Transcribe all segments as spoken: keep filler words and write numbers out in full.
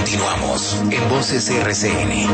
Continuamos en Voces R C N.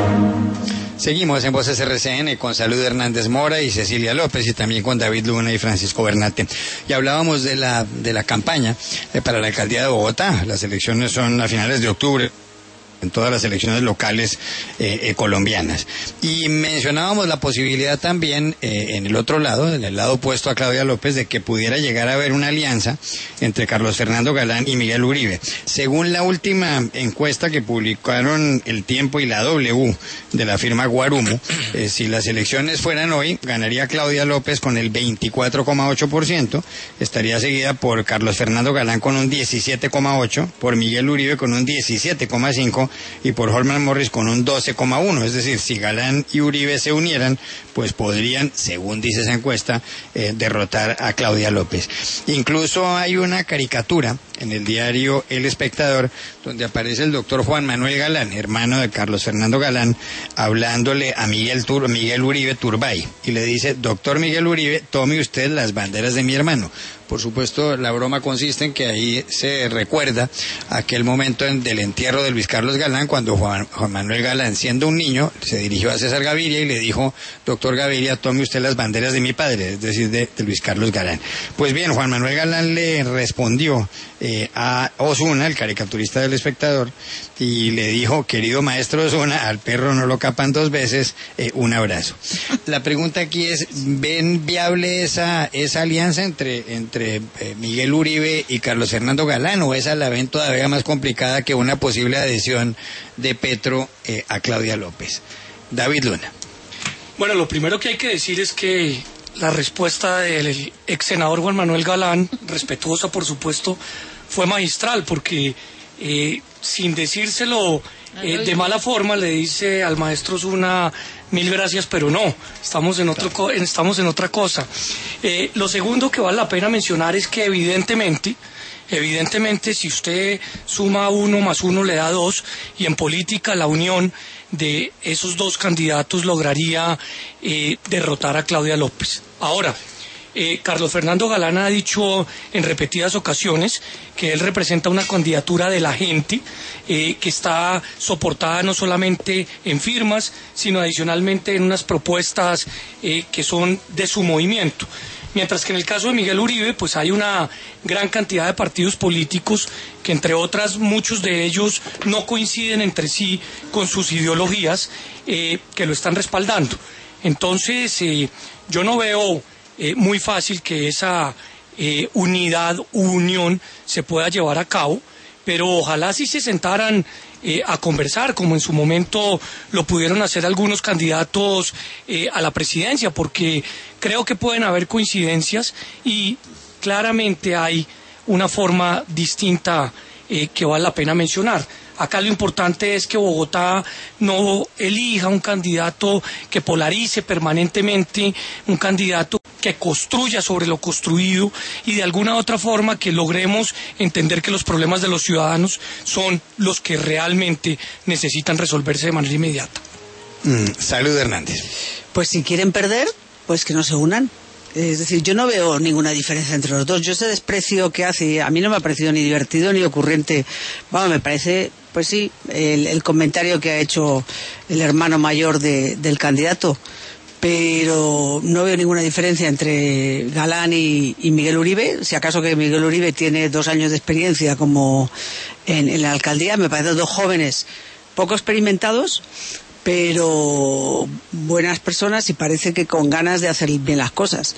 Seguimos en Voces R C N con Salud Hernández Mora y Cecilia López, y también con David Luna y Francisco Bernate. Y hablábamos de la de la campaña eh, para la alcaldía de Bogotá. Las elecciones son a finales de octubre, en todas las elecciones locales eh, eh, colombianas. Y mencionábamos la posibilidad también, eh, en el otro lado, en el lado opuesto a Claudia López, de que pudiera llegar a haber una alianza entre Carlos Fernando Galán y Miguel Uribe. Según la última encuesta que publicaron El Tiempo y la W de la firma Guarumo, eh, si las elecciones fueran hoy, ganaría Claudia López con el veinticuatro coma ocho por ciento, estaría seguida por Carlos Fernando Galán con un diecisiete coma ocho por ciento, por Miguel Uribe con un diecisiete coma cinco por ciento, y por Holman Morris con un doce coma uno por ciento. Es decir, si Galán y Uribe se unieran, pues podrían, según dice esa encuesta, eh, derrotar a Claudia López. Incluso hay una caricatura en el diario El Espectador donde aparece el doctor Juan Manuel Galán, hermano de Carlos Fernando Galán, hablándole a Miguel, Tur Miguel Uribe Turbay, y le dice: doctor Miguel Uribe, tome usted las banderas de mi hermano. Por supuesto, la broma consiste en que ahí se recuerda aquel momento en, del entierro de Luis Carlos Galán, cuando Juan, Juan Manuel Galán, siendo un niño, se dirigió a César Gaviria y le dijo: doctor Gaviria, tome usted las banderas de mi padre, es decir, de, de Luis Carlos Galán. Pues bien, Juan Manuel Galán le respondió eh, a Osuna, el caricaturista del Espectador, y le dijo: querido maestro Osuna, al perro no lo capan dos veces, eh, un abrazo. La pregunta aquí es: ¿ven viable esa, esa alianza entre, entre entre Miguel Uribe y Carlos Fernando Galán, o esa la ven todavía más complicada que una posible adhesión de Petro eh, a Claudia López? David Luna. Bueno, lo primero que hay que decir es que la respuesta del ex senador Juan Manuel Galán, respetuosa por supuesto, fue magistral, porque eh, sin decírselo eh, de mala forma le dice al maestro Osuna: mil gracias, pero no, estamos en otro co estamos en otra cosa. Eh, lo segundo que vale la pena mencionar es que evidentemente, evidentemente si usted suma uno más uno le da dos, y en política la unión de esos dos candidatos lograría eh, derrotar a Claudia López. Ahora, Eh, Carlos Fernando Galán ha dicho en repetidas ocasiones que él representa una candidatura de la gente, eh, que está soportada no solamente en firmas, sino adicionalmente en unas propuestas eh, que son de su movimiento. Mientras que en el caso de Miguel Uribe, pues hay una gran cantidad de partidos políticos que, entre otras, muchos de ellos no coinciden entre sí con sus ideologías, eh, que lo están respaldando. Entonces, eh, yo no veo Eh, muy fácil que esa eh, unidad, unión se pueda llevar a cabo, pero ojalá sí se sentaran eh, a conversar, como en su momento lo pudieron hacer algunos candidatos eh, a la presidencia, porque creo que pueden haber coincidencias y claramente hay una forma distinta eh, que vale la pena mencionar. Acá lo importante es que Bogotá no elija un candidato que polarice permanentemente, un candidato que construya sobre lo construido, y de alguna otra forma que logremos entender que los problemas de los ciudadanos son los que realmente necesitan resolverse de manera inmediata. Mm, Salud Hernández. Pues si quieren perder, pues que no se unan. Es decir, yo no veo ninguna diferencia entre los dos. Yo ese desprecio que hace, a mí no me ha parecido ni divertido ni ocurrente. Bueno, me parece, pues sí, el, el comentario que ha hecho el hermano mayor de, del candidato, pero no veo ninguna diferencia entre Galán y, y Miguel Uribe. Si acaso que Miguel Uribe tiene dos años de experiencia como en, en la alcaldía, me parecen dos jóvenes poco experimentados, pero buenas personas, y parece que con ganas de hacer bien las cosas.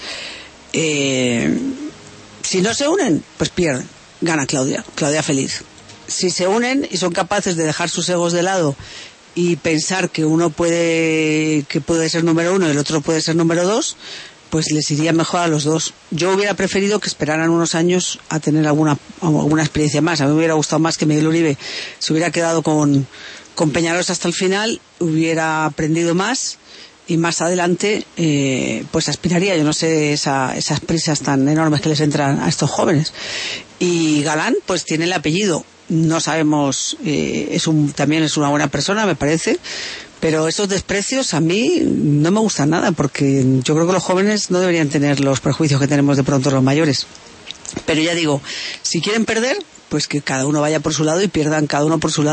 Eh, si no se unen, pues pierden. Gana Claudia, Claudia feliz. Si se unen y son capaces de dejar sus egos de lado y pensar que uno puede que puede ser número uno y el otro puede ser número dos, pues les iría mejor a los dos. Yo hubiera preferido que esperaran unos años a tener alguna alguna experiencia más. A mí me hubiera gustado más que Miguel Uribe se hubiera quedado con con Peñarosa hasta el final, hubiera aprendido más y más adelante eh, pues aspiraría, yo no sé, esa, esas prisas tan enormes que les entran a estos jóvenes. Y Galán pues tiene el apellido, no sabemos, eh, es un, también es una buena persona, me parece, pero esos desprecios a mí no me gustan nada, porque yo creo que los jóvenes no deberían tener los prejuicios que tenemos de pronto los mayores. Pero ya digo, si quieren perder, pues que cada uno vaya por su lado y pierdan cada uno por su lado,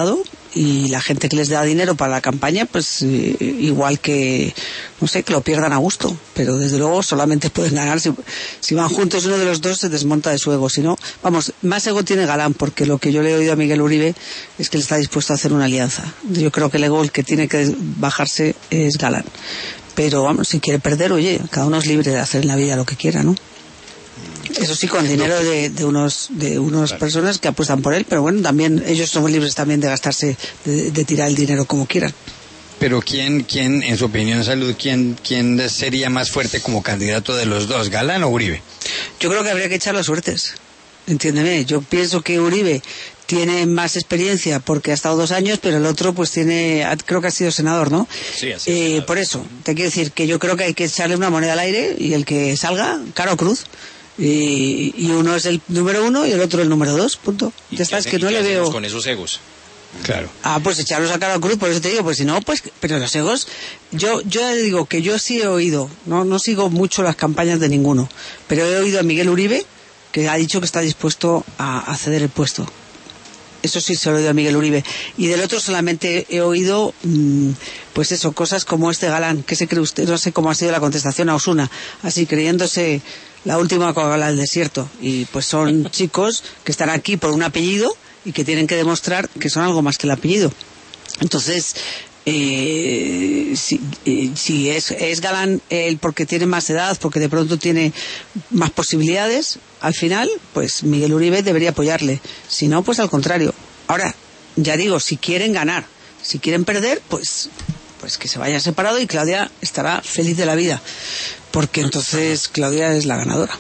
y la gente que les da dinero para la campaña, pues eh, igual que, no sé, que lo pierdan a gusto, pero desde luego solamente pueden ganar si, si van juntos, uno de los dos se desmonta de su ego, si no, vamos, más ego tiene Galán, porque lo que yo le he oído a Miguel Uribe es que él está dispuesto a hacer una alianza. Yo creo que el ego el que tiene que bajarse es Galán, pero vamos, si quiere perder, oye, cada uno es libre de hacer en la vida lo que quiera, ¿no? Eso sí, con dinero de, de unos de unas claro. personas que apuestan por él, pero bueno, también ellos son libres también de gastarse, de, de tirar el dinero como quieran. Pero quién, quién, en su opinión, Salud, quién, quién sería más fuerte como candidato de los dos, Galán o Uribe? Yo creo que habría que echar las suertes. Entiéndeme, yo pienso que Uribe tiene más experiencia porque ha estado dos años, pero el otro pues tiene, creo que ha sido senador, ¿no? Sí, así eh, es. Por eso, te quiero decir que yo creo que hay que echarle una moneda al aire y el que salga, cara o cruz. Y, y uno es el número uno y el otro el número dos, punto. Ya está, es que no le veo... con esos egos? Claro. Ah, pues echarlos a cara o cruz, por eso te digo, pues si no, pues... Pero los egos, yo yo le digo que yo sí he oído, no no sigo mucho las campañas de ninguno, pero he oído a Miguel Uribe, que ha dicho que está dispuesto a, a ceder el puesto. Eso sí se lo he oído a Miguel Uribe. Y del otro solamente he oído, mmm, pues eso, cosas como este Galán. ¿Qué se cree usted? No sé cómo ha sido la contestación a Osuna. Así, creyéndose la última Coca-Cola del desierto. Y pues son chicos que están aquí por un apellido y que tienen que demostrar que son algo más que el apellido. Entonces, eh, si, eh, si es, es Galán él porque tiene más edad, porque de pronto tiene más posibilidades, al final, pues Miguel Uribe debería apoyarle. Si no, pues al contrario. Ahora, ya digo, si quieren ganar, si quieren perder, pues, pues que se vayan separados y Claudia estará feliz de la vida, porque entonces Claudia es la ganadora.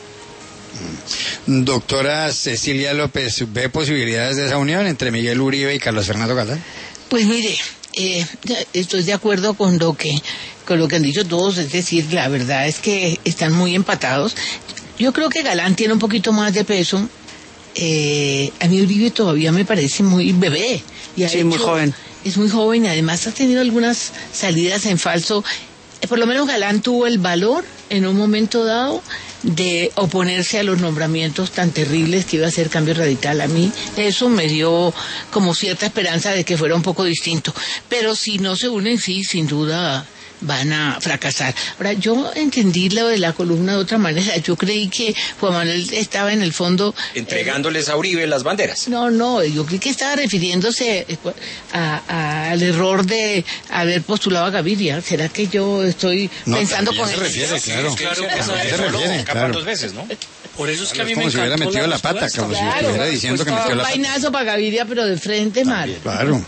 Doctora Cecilia López, ¿ve posibilidades de esa unión entre Miguel Uribe y Carlos Fernando Galán? Pues mire, eh, estoy de acuerdo con lo que con lo que han dicho todos, es decir, la verdad es que están muy empatados. Yo creo que Galán tiene un poquito más de peso. Eh, a mí Uribe todavía me parece muy bebé. Y ha sí, hecho, muy joven. Es muy joven, además ha tenido algunas salidas en falso. Eh, por lo menos Galán tuvo el valor en un momento dado de oponerse a los nombramientos tan terribles que iba a hacer Cambio Radical. A mí eso me dio como cierta esperanza de que fuera un poco distinto. Pero si no se unen, sí, sin duda van a fracasar. Ahora, yo entendí lo de la columna de otra manera. Yo creí que Juan Manuel estaba en el fondo... Entregándoles eh, a Uribe las banderas. No, no, yo creí que estaba refiriéndose a, a, al error de haber postulado a Gaviria. ¿Será que yo estoy no, pensando con se él? refiere, claro. Claro, claro, claro, se refiere, claro. dos veces, ¿no? Por eso es que a mí es me como si hubiera metido la, la pata, como si claro, estuviera diciendo pues que metió la pata. Un vainazo para Gaviria, pero de frente mal. Claro.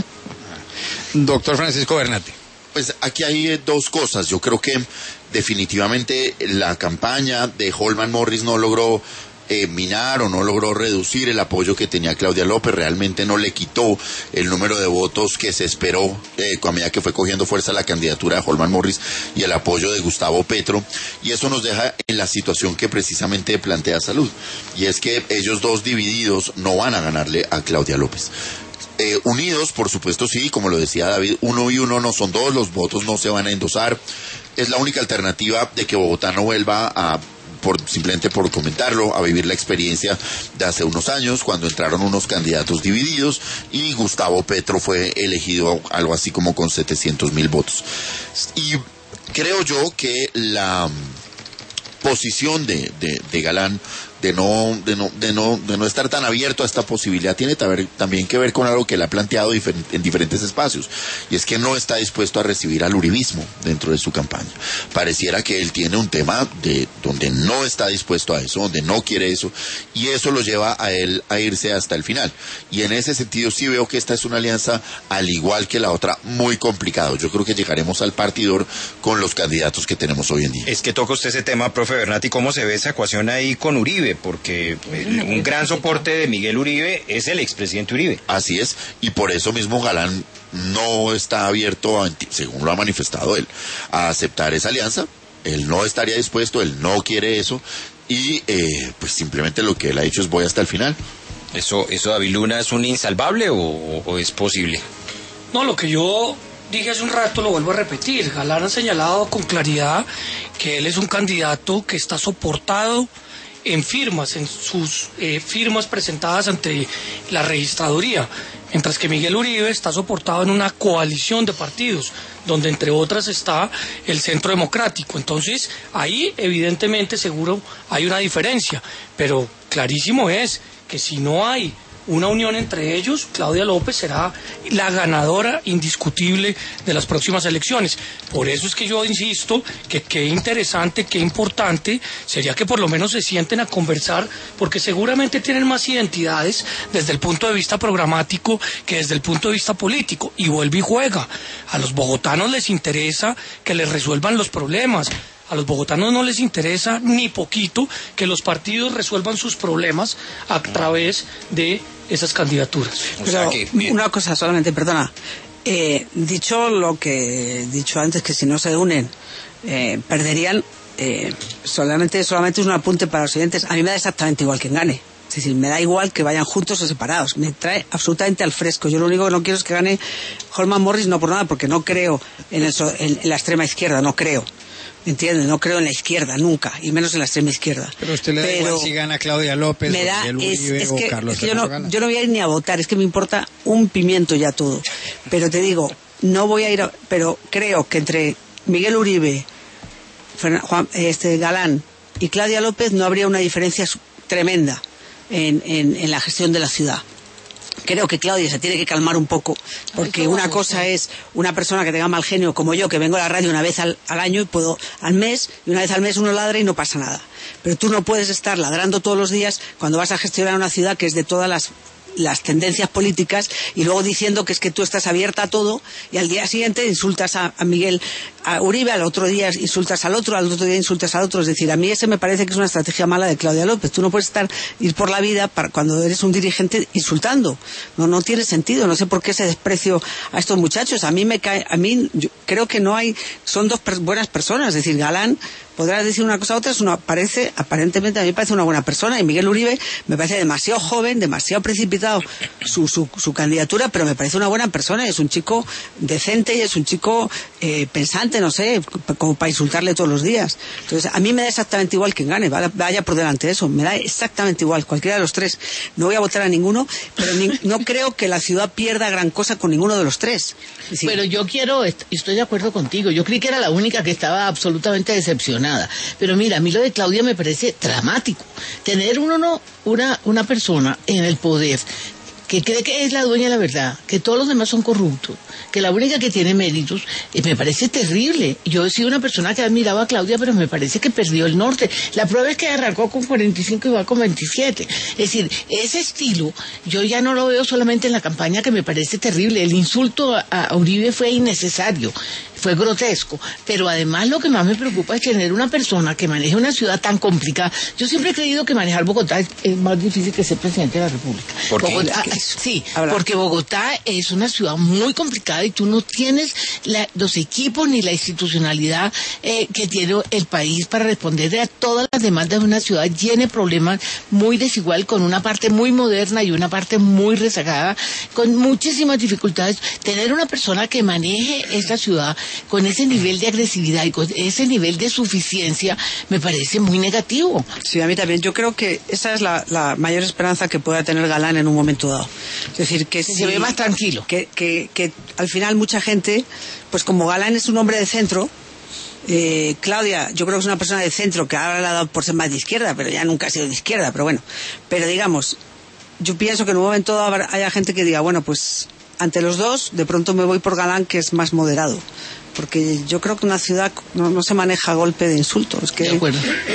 Doctor Francisco Bernate. Pues aquí hay dos cosas. Yo creo que definitivamente la campaña de Holman Morris no logró eh, minar o no logró reducir el apoyo que tenía Claudia López. Realmente no le quitó el número de votos que se esperó eh, a medida que fue cogiendo fuerza la candidatura de Holman Morris y el apoyo de Gustavo Petro. Y eso nos deja en la situación que precisamente plantea Salud. Y es que ellos dos divididos no van a ganarle a Claudia López. Eh, unidos, por supuesto, sí, como lo decía David, uno y uno no son dos, los votos no se van a endosar. Es la única alternativa de que Bogotá no vuelva a, por simplemente por comentarlo, a vivir la experiencia de hace unos años, cuando entraron unos candidatos divididos y Gustavo Petro fue elegido algo así como con setecientos mil votos. Y creo yo que la posición de, de, de Galán de no, de no, de no, de no estar tan abierto a esta posibilidad tiene también que ver con algo que él ha planteado en diferentes espacios, y es que no está dispuesto a recibir al uribismo dentro de su campaña. Pareciera que él tiene un tema de donde no está dispuesto a eso, donde no quiere eso, y eso lo lleva a él a irse hasta el final. Y en ese sentido sí veo que esta es una alianza, al igual que la otra, muy complicado. Yo creo que llegaremos al partidor con los candidatos que tenemos hoy en día. Es que toca usted ese tema, profe Bernati, ¿cómo se ve esa ecuación ahí con Uribe? Porque el, un gran soporte de Miguel Uribe es el expresidente Uribe. Así es, y por eso mismo Galán no está abierto, a, según lo ha manifestado él, a aceptar esa alianza. Él no estaría dispuesto, él no quiere eso, y eh, pues simplemente lo que él ha dicho es voy hasta el final. ¿Eso, eso David Luna, es un insalvable o, o es posible? No, lo que yo dije hace un rato lo vuelvo a repetir. Galán ha señalado con claridad que él es un candidato que está soportado en firmas, en sus eh, firmas presentadas ante la registraduría. mientras que Miguel Uribe está soportado en una coalición de partidos, donde entre otras está el Centro Democrático. Entonces, ahí evidentemente seguro hay una diferencia, pero clarísimo es que si no hay una unión entre ellos, Claudia López será la ganadora indiscutible de las próximas elecciones. Por eso es que yo insisto que qué interesante, qué importante sería que por lo menos se sienten a conversar, porque seguramente tienen más identidades desde el punto de vista programático que desde el punto de vista político. Y vuelve y juega. A los bogotanos les interesa que les resuelvan los problemas. A los bogotanos no les interesa ni poquito que los partidos resuelvan sus problemas a través de esas candidaturas. O sea que, una cosa solamente, perdona. Eh, dicho lo que he dicho antes, que si no se unen eh, perderían, eh, solamente, solamente es un apunte para los siguientes. A mí me da exactamente igual quien gane. Es decir, me da igual que vayan juntos o separados. Me trae absolutamente al fresco. Yo lo único que no quiero es que gane Holman Morris, no por nada, porque no creo en, el, en, en la extrema izquierda, no creo. ¿Entiendes? No creo en la izquierda, nunca, y menos en la extrema izquierda. Pero usted le da Pero igual si gana Claudia López, me da, o Miguel es, Uribe, es o que, Carlos es que yo, no, Gana. yo no voy a ir ni a votar, es que me importa un pimiento ya todo. Pero te digo, no voy a ir a, pero creo que entre Miguel Uribe, Juan, este, Galán y Claudia López no habría una diferencia tremenda en, en, en la gestión de la ciudad. Creo que Claudia se tiene que calmar un poco, porque una cosa es una persona que tenga mal genio como yo, que vengo a la radio una vez al, al año y puedo al mes, y una vez al mes uno ladra y no pasa nada. Pero tú no puedes estar ladrando todos los días cuando vas a gestionar una ciudad que es de todas las las tendencias políticas, y luego diciendo que es que tú estás abierta a todo, y al día siguiente insultas a, a Miguel a Uribe, al otro día insultas al otro, al otro día insultas al otro. Es decir, a mí ese me parece que es una estrategia mala de Claudia López. Tú no puedes estar ir por la vida para, cuando eres un dirigente insultando. No, no tiene sentido. No sé por qué ese desprecio a estos muchachos. A mí me cae, a mí yo creo que no hay, son dos per, buenas personas. Es decir, Galán podrás decir una cosa a otra, es una, parece, aparentemente a mí me parece una buena persona, y Miguel Uribe me parece demasiado joven, demasiado precipitado su, su, su candidatura, pero me parece una buena persona, es un chico decente y es un chico eh, pensante, no sé, como para insultarle todos los días. Entonces, a mí me da exactamente igual quien gane, vaya, vaya por delante de eso, me da exactamente igual, cualquiera de los tres. No voy a votar a ninguno, pero ni, no creo que la ciudad pierda gran cosa con ninguno de los tres. Es decir, pero yo quiero, estoy de acuerdo contigo, yo creí que era la única que estaba absolutamente decepcionada. Pero mira, a mí lo de Claudia me parece dramático. Tener uno, no, una, una persona en el poder que cree que es la dueña de la verdad, que todos los demás son corruptos, que la única que tiene méritos, eh, me parece terrible. Yo he sido una persona que admiraba a Claudia, pero me parece que perdió el norte. La prueba es que arrancó con cuarenta y cinco y va con veintisiete. Es decir, ese estilo, yo ya no lo veo solamente en la campaña, que me parece terrible. El insulto a, a Uribe fue innecesario, fue grotesco, pero además lo que más me preocupa es tener una persona que maneje una ciudad tan complicada. Yo siempre he creído que manejar Bogotá es, es más difícil que ser presidente de la República. ¿Por qué? Bogotá, sí, Habla. porque Bogotá es una ciudad muy complicada y tú no tienes la, los equipos ni la institucionalidad eh, que tiene el país para responder a todas las demandas de una ciudad llena de problemas, muy desigual, con una parte muy moderna y una parte muy rezagada, con muchísimas dificultades. Tener una persona que maneje esta ciudad con ese nivel de agresividad y con ese nivel de suficiencia me parece muy negativo. Sí, a mí también. Yo creo que esa es la, la mayor esperanza que pueda tener Galán en un momento dado. Es decir, que se si, ve más tranquilo. Que, que, que al final mucha gente, pues como Galán es un hombre de centro, eh, Claudia, yo creo que es una persona de centro que ahora le ha dado por ser más de izquierda, pero ya nunca ha sido de izquierda, pero bueno. Pero digamos, yo pienso que en un momento dado haya gente que diga, bueno, pues ante los dos, de pronto me voy por Galán, que es más moderado. Porque yo creo que una ciudad no, no se maneja a golpe de insultos. Que... De acuerdo.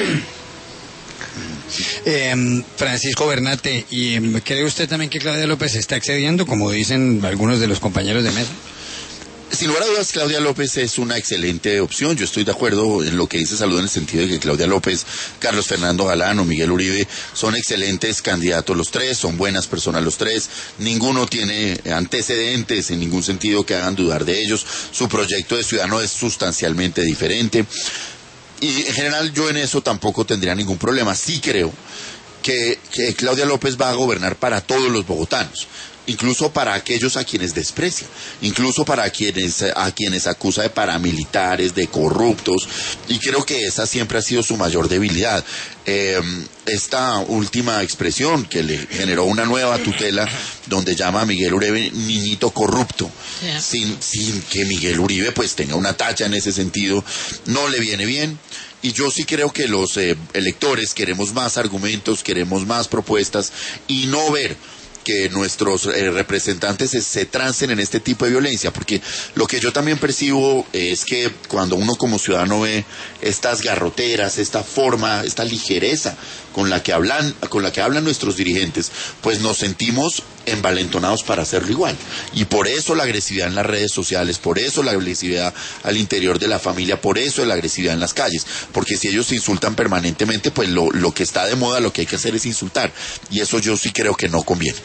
Eh, Francisco Bernate, ¿y cree usted también que Claudia López se está excediendo, como dicen algunos de los compañeros de mesa? Sin lugar a dudas, Claudia López es una excelente opción. Yo estoy de acuerdo en lo que dice Salud, en el sentido de que Claudia López, Carlos Fernando Galán o Miguel Uribe son excelentes candidatos los tres, son buenas personas los tres. Ninguno tiene antecedentes en ningún sentido que hagan dudar de ellos. Su proyecto de ciudadano es sustancialmente diferente. Y en general yo en eso tampoco tendría ningún problema. Sí creo que, que Claudia López va a gobernar para todos los bogotanos. incluso para aquellos a quienes desprecia, incluso para quienes a quienes acusa de paramilitares, de corruptos, y creo que esa siempre ha sido su mayor debilidad. Eh, esta última expresión que le generó una nueva tutela donde llama a Miguel Uribe niñito corrupto, yeah. sin, sin que Miguel Uribe pues tenga una tacha en ese sentido, no le viene bien. Y yo sí creo que los eh, electores queremos más argumentos, queremos más propuestas, y no ver que nuestros eh, representantes se, se trancen en este tipo de violencia, porque lo que yo también percibo es que cuando uno como ciudadano ve estas garroteras, esta forma, esta ligereza con la que hablan, con la que hablan nuestros dirigentes, pues nos sentimos envalentonados para hacerlo igual. Y por eso la agresividad en las redes sociales, por eso la agresividad al interior de la familia, por eso la agresividad en las calles, porque si ellos se insultan permanentemente, pues lo, lo que está de moda, lo que hay que hacer es insultar, y eso yo sí creo que no conviene.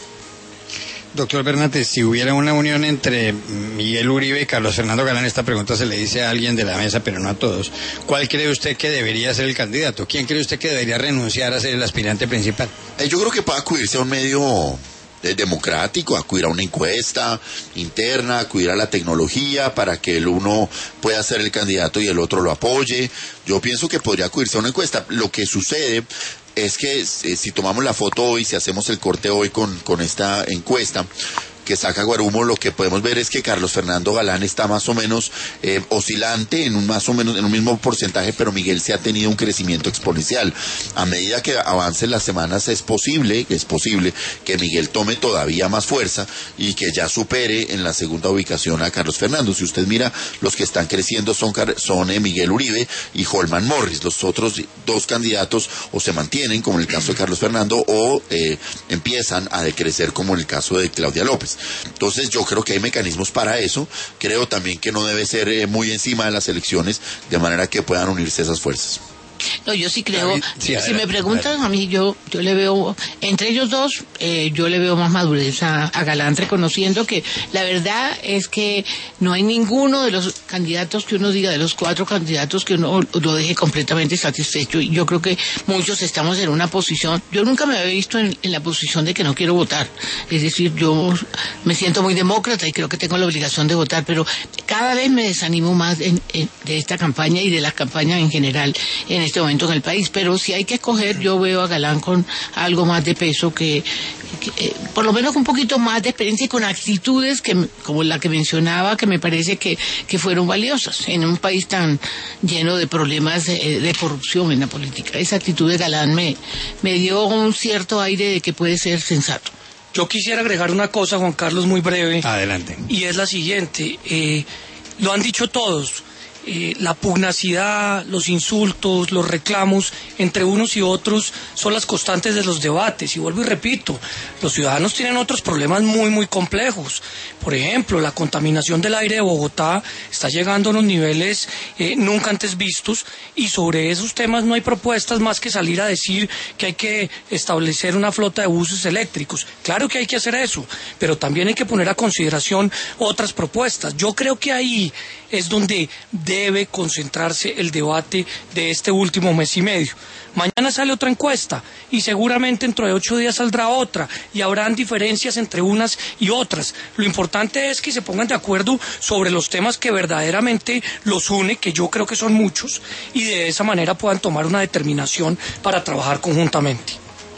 Doctor Bernández, si hubiera una unión entre Miguel Uribe y Carlos Fernando Galán, esta pregunta se le dice a alguien de la mesa, pero no a todos, ¿cuál cree usted que debería ser el candidato? ¿Quién cree usted que debería renunciar a ser el aspirante principal? Eh, yo creo que puede acudirse a un medio eh, democrático, acudir a una encuesta interna, acudir a la tecnología para que el uno pueda ser el candidato y el otro lo apoye. Yo pienso que podría acudirse a una encuesta. Lo que sucede es que eh, si tomamos la foto hoy, si hacemos el corte hoy con, con esta encuesta que saca Guarumo, lo que podemos ver es que Carlos Fernando Galán está más o menos eh, oscilante en un más o menos en un mismo porcentaje, pero Miguel se ha tenido un crecimiento exponencial. A medida que avancen las semanas es posible, es posible que Miguel tome todavía más fuerza y que ya supere en la segunda ubicación a Carlos Fernando. Si usted mira, los que están creciendo son, son eh, Miguel Uribe y Holman Morris. Los otros dos candidatos o se mantienen, como en el caso de Carlos Fernando, o eh, empiezan a decrecer, como en el caso de Claudia López. Entonces yo creo que hay mecanismos para eso. Creo también que no debe ser eh, muy encima de las elecciones, de manera que puedan unirse esas fuerzas. No, yo sí creo, sí, si me preguntan a mí, yo yo le veo, entre ellos dos, eh, yo le veo más madurez a, a Galán, reconociendo que la verdad es que no hay ninguno de los candidatos que uno diga, de los cuatro candidatos, que uno lo deje completamente satisfecho. Y yo creo que muchos estamos en una posición, yo nunca me había visto en, en la posición de que no quiero votar. Es decir, yo me siento muy demócrata y creo que tengo la obligación de votar, pero cada vez me desanimo más en, en, de esta campaña y de las campañas en general en este momento en el país. Pero si hay que escoger, yo veo a Galán con algo más de peso, que, que eh, por lo menos con un poquito más de experiencia y con actitudes que, como la que mencionaba, que me parece que, que fueron valiosas en un país tan lleno de problemas de, de corrupción en la política. Esa actitud de Galán me, me dio un cierto aire de que puede ser sensato. Yo quisiera agregar una cosa, Juan Carlos, muy breve. Adelante. Y es la siguiente. Eh, lo han dicho todos. Eh, la pugnacidad, los insultos, los reclamos entre unos y otros son las constantes de los debates. Y vuelvo y repito, los ciudadanos tienen otros problemas muy muy complejos. Por ejemplo, la contaminación del aire de Bogotá está llegando a unos niveles eh, nunca antes vistos, y sobre esos temas no hay propuestas más que salir a decir que hay que establecer una flota de buses eléctricos. Claro que hay que hacer eso, pero también hay que poner a consideración otras propuestas. Yo creo que ahí es donde debe concentrarse el debate de este último mes y medio. Mañana sale otra encuesta y seguramente dentro de ocho días saldrá otra y habrán diferencias entre unas y otras. Lo importante es que se pongan de acuerdo sobre los temas que verdaderamente los une, que yo creo que son muchos, y de esa manera puedan tomar una determinación para trabajar conjuntamente.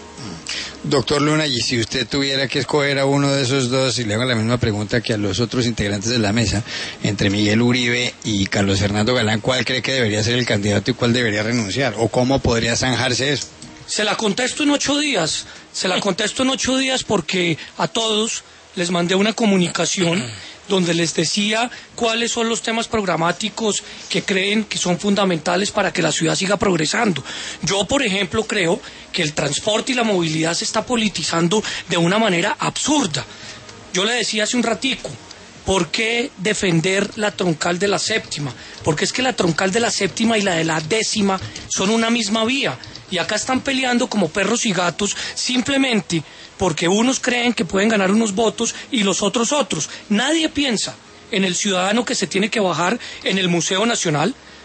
Doctor Luna, y si usted tuviera que escoger a uno de esos dos, y le hago la misma pregunta que a los otros integrantes de la mesa, entre Miguel Uribe y Carlos Fernando Galán, ¿cuál cree que debería ser el candidato y cuál debería renunciar? ¿O cómo podría zanjarse eso? Se la contesto en ocho días, se la contesto en ocho días porque a todos les mandé una comunicación donde les decía cuáles son los temas programáticos que creen que son fundamentales para que la ciudad siga progresando. Yo, por ejemplo, creo que el transporte y la movilidad se está politizando de una manera absurda. Yo le decía hace un ratico, ¿por qué defender la troncal de la séptima? Porque es que la troncal de la séptima y la de la décima son una misma vía. Y acá están peleando como perros y gatos simplemente porque unos creen que pueden ganar unos votos y los otros otros. Nadie piensa en el ciudadano que se tiene que bajar en el Museo Nacional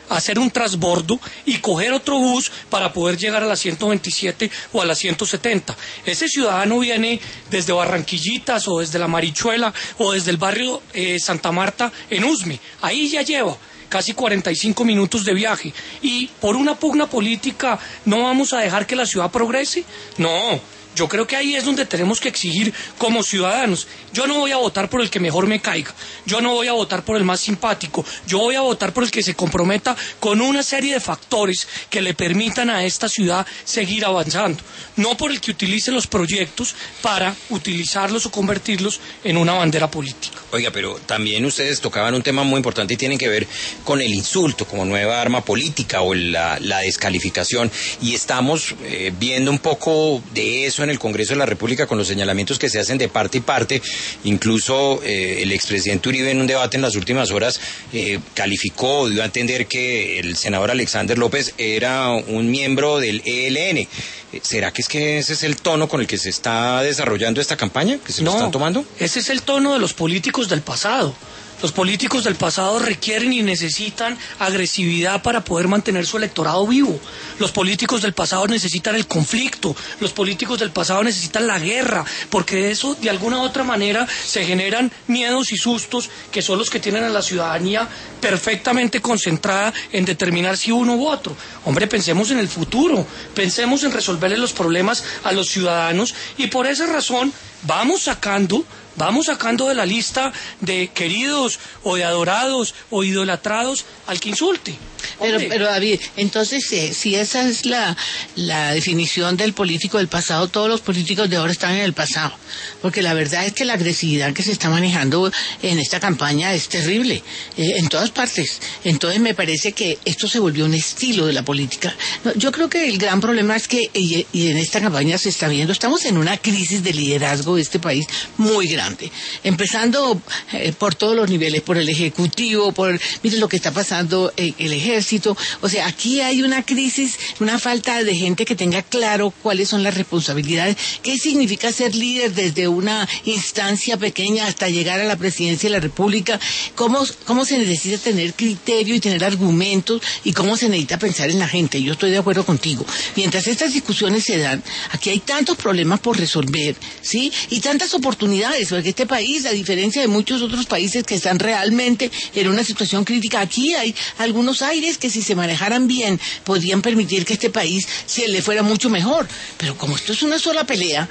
hacer un transbordo y coger otro bus para poder llegar a la ciento veintisiete o a la ciento setenta. Ese ciudadano viene desde Barranquillitas o desde La Marichuela o desde el barrio eh, Santa Marta en Usme. Ahí ya lleva casi cuarenta y cinco minutos de viaje. Y por una pugna política, ¿no vamos a dejar que la ciudad progrese? No. Yo creo que ahí es donde tenemos que exigir como ciudadanos. Yo no voy a votar por el que mejor me caiga. Yo no voy a votar por el más simpático. Yo voy a votar por el que se comprometa con una serie de factores que le permitan a esta ciudad seguir avanzando. No por el que utilice los proyectos para utilizarlos o convertirlos en una bandera política. Oiga, pero también ustedes tocaban un tema muy importante y tienen que ver con el insulto como nueva arma política o la, la descalificación. Y estamos eh, viendo un poco de eso en el Congreso de la República con los señalamientos que se hacen de parte y parte. Incluso eh, el expresidente Uribe en un debate en las últimas horas eh, calificó, dio a entender que el senador Alexander López era un miembro del E L N. ¿Será que es que ese es el tono con el que se está desarrollando esta campaña? ¿Que se lo No, están tomando? Ese es el tono de los políticos del pasado. Los políticos del pasado requieren y necesitan agresividad para poder mantener su electorado vivo. Los políticos del pasado necesitan el conflicto. Los políticos del pasado necesitan la guerra, porque de eso, de alguna u otra manera, se generan miedos y sustos que son los que tienen a la ciudadanía perfectamente concentrada en determinar si uno u otro. Hombre, pensemos en el futuro, pensemos en resolverle los problemas a los ciudadanos y por esa razón vamos sacando... Vamos sacando de la lista de queridos o de adorados o idolatrados al que insulte. Pero, pero David, entonces eh, si esa es la, la definición del político del pasado, todos los políticos de ahora están en el pasado, porque la verdad es que la agresividad que se está manejando en esta campaña es terrible, eh, en todas partes. Entonces me parece que esto se volvió un estilo de la política. No, yo creo que el gran problema es que, y, y en esta campaña se está viendo, estamos en una crisis de liderazgo de este país muy grande, empezando eh, por todos los niveles, por el Ejecutivo, por, mire lo que está pasando en el Ejército. O sea, aquí hay una crisis, una falta de gente que tenga claro cuáles son las responsabilidades, qué significa ser líder desde una instancia pequeña hasta llegar a la presidencia de la República, cómo, cómo se necesita tener criterio y tener argumentos y cómo se necesita pensar en la gente. Yo estoy de acuerdo contigo. Mientras estas discusiones se dan, aquí hay tantos problemas por resolver, ¿sí? Y tantas oportunidades, porque este país, a diferencia de muchos otros países que están realmente en una situación crítica, aquí hay algunos aires que si se manejaran bien podrían permitir que este país se le fuera mucho mejor, pero como esto es una sola pelea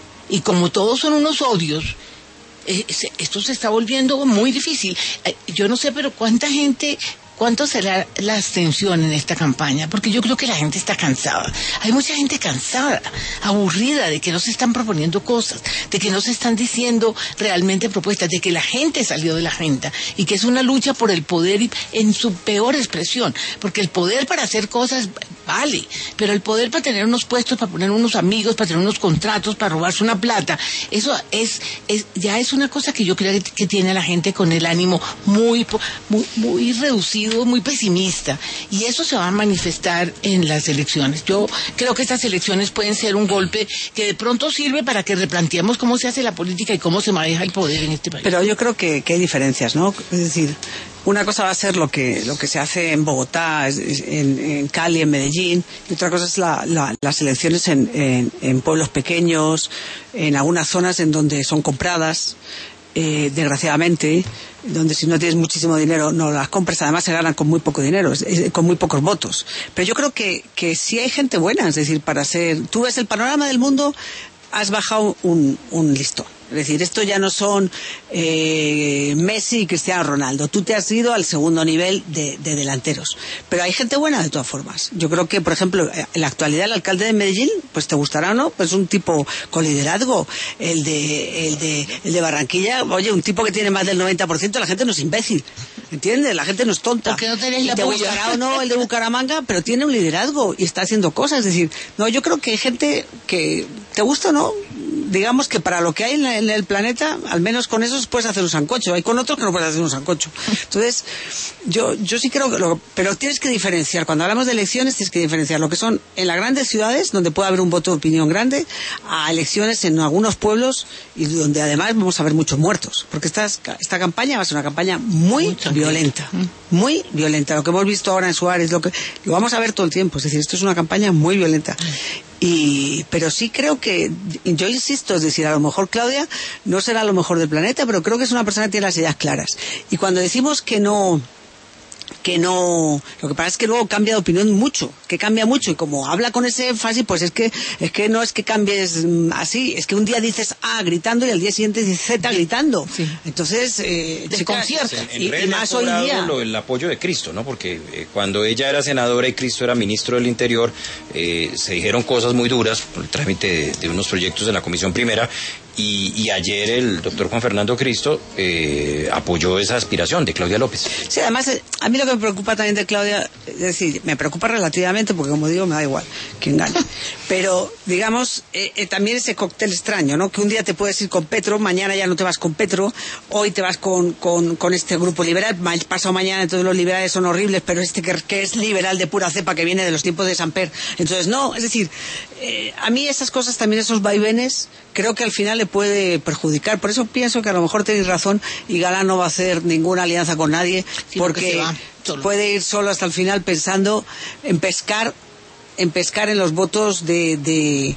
y como todos son unos odios, eh, se, esto se está volviendo muy difícil. Eh, yo no sé, pero cuánta gente... ¿Cuánto será la abstención en esta campaña? Porque yo creo que la gente está cansada. Hay mucha gente cansada, aburrida de que no se están proponiendo cosas, de que no se están diciendo realmente propuestas, de que la gente salió de la agenda y que es una lucha por el poder en su peor expresión. Porque el poder para hacer cosas vale, pero el poder para tener unos puestos, para poner unos amigos, para tener unos contratos, para robarse una plata, eso es, es ya es una cosa que yo creo que, que tiene a la gente con el ánimo muy, muy, muy reducido, muy pesimista, y eso se va a manifestar en las elecciones. Yo creo que estas elecciones pueden ser un golpe que de pronto sirve para que replanteemos cómo se hace la política y cómo se maneja el poder en este país. Pero yo creo que, que hay diferencias, ¿no? Es decir, una cosa va a ser lo que lo que se hace en Bogotá, en, en Cali, en Medellín, y otra cosa es la, la, las elecciones en, en, en pueblos pequeños, en algunas zonas en donde son compradas, eh, desgraciadamente, donde si no tienes muchísimo dinero no las compras, además se ganan con muy poco dinero, con muy pocos votos. Pero yo creo que, que sí hay gente buena, es decir, para ser... Tú ves el panorama del mundo, has bajado un, un listón. Es decir, esto ya no son eh, Messi y Cristiano Ronaldo. Tú te has ido al segundo nivel de, de delanteros. Pero hay gente buena de todas formas. Yo creo que, por ejemplo, en la actualidad el alcalde de Medellín, pues te gustará o no, pues un tipo con liderazgo. El de, el de, el de Barranquilla, oye, un tipo que tiene más del noventa por ciento, la gente no es imbécil. ¿Entiendes? La gente no es tonta. ¿Por qué no tenés y la te puya? gustará o no el de Bucaramanga, pero tiene un liderazgo y está haciendo cosas. Es decir, no, yo creo que hay gente que te gusta o no, digamos que para lo que hay en, la, en el planeta, al menos con esos puedes hacer un sancocho. Hay con otros que no puedes hacer un sancocho. Entonces, yo yo sí creo que... Lo, pero tienes que diferenciar. Cuando hablamos de elecciones, tienes que diferenciar lo que son en las grandes ciudades, donde puede haber un voto de opinión grande, a elecciones en algunos pueblos y donde además vamos a ver muchos muertos. Porque esta, esta campaña va a ser una campaña muy Mucho violenta. Muy violenta. Lo que hemos visto ahora en Suárez, lo que lo vamos a ver todo el tiempo. Es decir, esto es una campaña muy violenta. Y, pero sí creo que, yo insisto, es decir, a lo mejor Claudia no será lo mejor del planeta, pero creo que es una persona que tiene las ideas claras. Y cuando decimos que no, que no, lo que pasa es que luego cambia de opinión mucho, que cambia mucho, y como habla con ese énfasis, pues es que es que no es que cambies así, es que un día dices A gritando y al día siguiente dices Z gritando. Sí. Entonces, eh, desconcierta. En, y, en y más hoy día. Lo, el apoyo de Cristo, ¿no? Porque eh, cuando ella era senadora y Cristo era ministro del Interior, eh, se dijeron cosas muy duras por el trámite de, de unos proyectos de la Comisión Primera. Y, y ayer el doctor Juan Fernando Cristo eh, apoyó esa aspiración de Claudia López. Sí, además, a mí lo que me preocupa también de Claudia, es decir, me preocupa relativamente, porque como digo, me da igual quién gane. Pero, digamos, eh, eh, también ese cóctel extraño, ¿no? Que un día te puedes ir con Petro, mañana ya no te vas con Petro, hoy te vas con, con, con este grupo liberal, pasado mañana todos los liberales son horribles, pero este que, que es liberal de pura cepa, que viene de los tiempos de Samper. Entonces, no, es decir, eh, a mí esas cosas, también esos vaivenes, creo que al final le puede perjudicar. Por eso pienso que a lo mejor tenéis razón y Galán no va a hacer ninguna alianza con nadie, sí, porque, porque puede ir solo hasta el final pensando en pescar en pescar en los votos de de,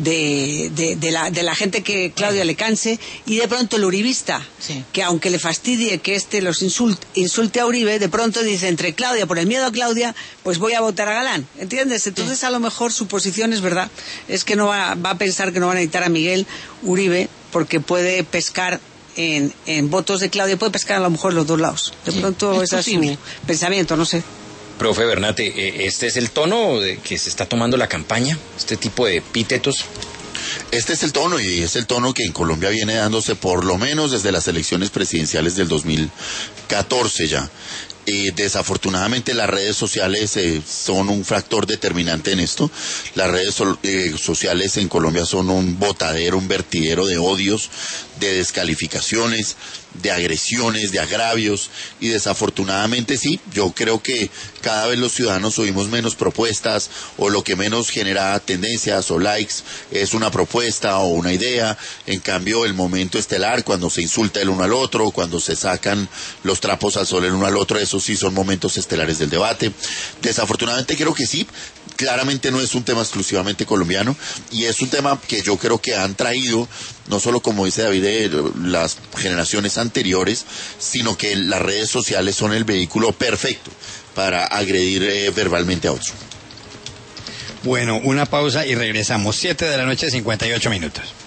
de, de, de, la, de la gente que Claudia le canse, y de pronto el uribista, sí, que aunque le fastidie que este los insulte, insulte a Uribe, de pronto dice, entre Claudia, por el miedo a Claudia, pues voy a votar a Galán, ¿entiendes? Entonces, sí, a lo mejor su posición es verdad, es que no va, va a pensar que no van a necesitar a Miguel Uribe, porque puede pescar en, en votos de Claudia, puede pescar a lo mejor en los dos lados. De pronto ese es su pensamiento, no sé. Profe Bernate, ¿este es el tono de que se está tomando la campaña? ¿Este tipo de epítetos? Este es el tono, y es el tono que en Colombia viene dándose por lo menos desde las elecciones presidenciales del dos mil catorce ya. Eh, desafortunadamente las redes sociales eh, son un factor determinante en esto. Las redes so, eh, sociales en Colombia son un botadero, un vertidero de odios, de descalificaciones, de agresiones, de agravios, y desafortunadamente sí, yo creo que cada vez los ciudadanos oímos menos propuestas, o lo que menos genera tendencias o likes es una propuesta o una idea. En cambio, el momento estelar, cuando se insulta el uno al otro, cuando se sacan los trapos al sol el uno al otro, esos sí son momentos estelares del debate. Desafortunadamente creo que sí, claramente no es un tema exclusivamente colombiano, y es un tema que yo creo que han traído, no solo como dice David, de las generaciones anteriores, sino que las redes sociales son el vehículo perfecto para agredir eh, verbalmente a otros. Bueno, una pausa y regresamos. Siete de la noche, cincuenta y ocho minutos.